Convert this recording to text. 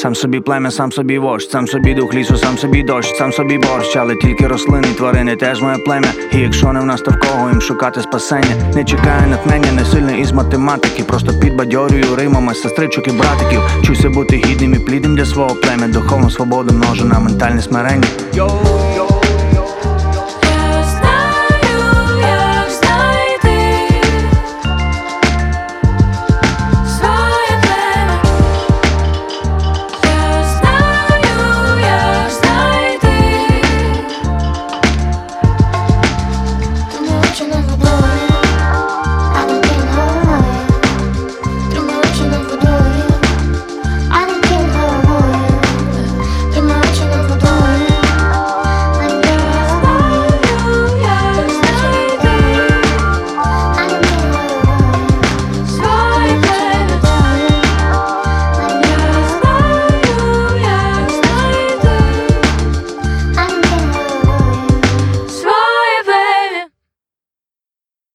Сам собі плем'я, сам собі вождь, сам собі дух лісу, сам собі дощ, сам собі борщ. Але тільки рослини, тварини теж моє плем'я. І якщо не в нас, то в кого їм шукати спасення? Не чекаю натхнення, не сильний із математики. Просто підбадьорюю римами сестричок і братиків. Чуйся бути гідним і плідним для свого плем'я. Духовну свободу множу на ментальне смирення.